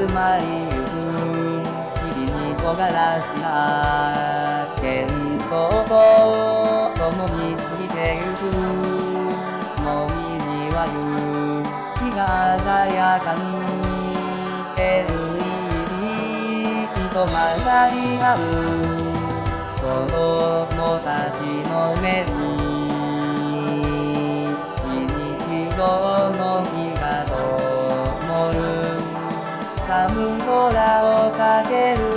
まりゆく日々に木枯らしが喧騒と共に過ぎてゆくもみじは夕日が鮮やかにLEDと混ざり合う子供たちの目に非日常の日が灯る寒空をかける